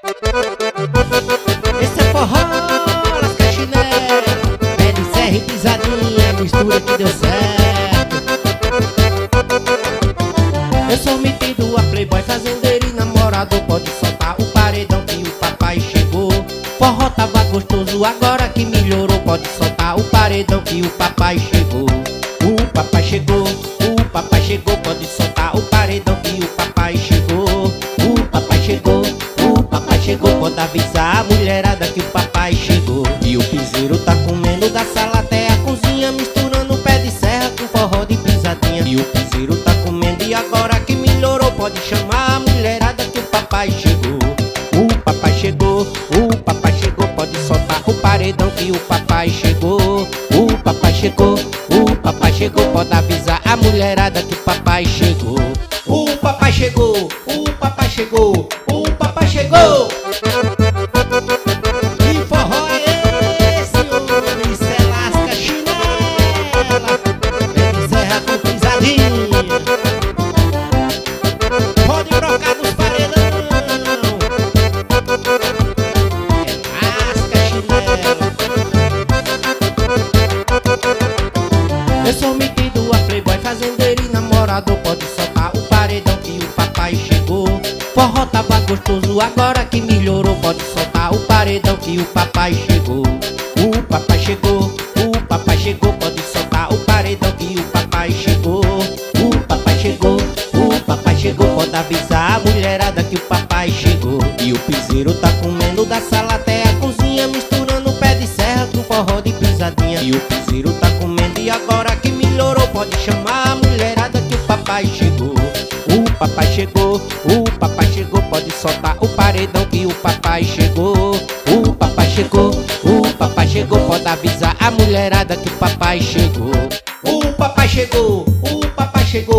Esse é forró, lasca chinelo, pé de serra e pisadinha, mistura que deu certo. Eu sou metido a playboy, fazendeiro e namorador. Pode soltar o paredão que o papai chegou. Forró tava gostoso, agora que melhorou. Pode soltar o paredão que o papai chegou. O papai chegou, o papai chegou. Pode soltar o paredão que o papai chegou. O papai chegou, o papai chegou. Pode avisar a mulherada que o papai chegou. E o piseiro tá comendo da sala até a cozinha, misturando pé de serra com forró de pisadinha. E o piseiro tá comendo e agora que melhorou, pode chamar a mulherada que o papai chegou. O papai chegou, o papai chegou. Pode soltar o paredão que o papai chegou. O papai chegou, o papai chegou. Pode avisar a mulherada que o papai chegou. O papai chegou, o papai chegou, o papai chegou. Que forró é esse, homem? Isso é lasca chinela, pé de serra com pisadinha. Pode brocar nos paredão. É lasca chinela. Eu sou metido a playboy, fazendeiro e namorador. Pode soltar o paredão que o papai chegou. Forró tava gostoso, agora que melhorou. Pode soltar o paredão que o papai chegou. O papai chegou, o papai chegou. Pode soltar o paredão que o papai chegou. O papai chegou, o papai chegou. Pode avisar a mulherada que o papai chegou. E o piseiro tá comendo da sala até a cozinha, misturando pé de serra com forró de pisadinha. E o piseiro tá comendo e agora que melhorou, pode chamar a mulherada que o papai chegou. O papai chegou, o papai chegou. Pode soltar o paredão que o papai chegou. O papai chegou, o papai chegou. Pode avisar a mulherada que o papai chegou. O papai chegou, o papai chegou.